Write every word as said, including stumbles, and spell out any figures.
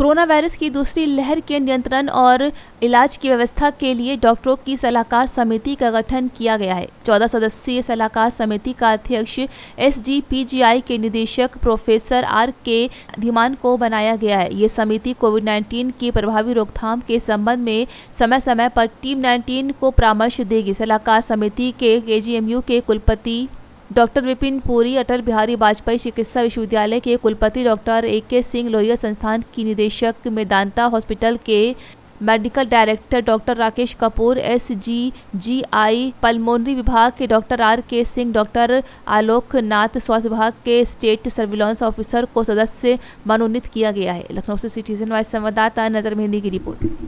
Corona virus की दूसरी लहर के नियंत्रण और इलाज की व्यवस्था के लिए डॉक्टरों की सलाहकार समिति का गठन किया गया है। चौदह सदस्यीय सलाहकार समिति का अध्यक्ष एसजीपीजीआई के निदेशक प्रोफेसर आर के धीमान को बनाया गया है। ये समिति कोविड उन्नीस की प्रभावी रोकथाम के संबंध में समय समय पर टीम उन्नीस को परामर्श देगी। सलाहकार समिति के केजीएमयू के कुलपति डॉक्टर विपिन पुरी, अटल बिहारी वाजपेयी चिकित्सा विश्वविद्यालय के कुलपति डॉक्टर ए के सिंह, लोहिया संस्थान की निदेशक मेदांता हॉस्पिटल के medical director doctor Rakesh Kapoor, SGGI pulmonary विभाग के डॉक्टर आर के सिंह, डॉक्टर आलोक नाथ, स्वास्थ्य विभाग के स्टेट सर्विलांस ऑफिसर को सदस्य मनोनीत किया गया है। लखनऊ से सिटीजन वाइज संवाददाता नजर मेहंदी की रिपोर्ट।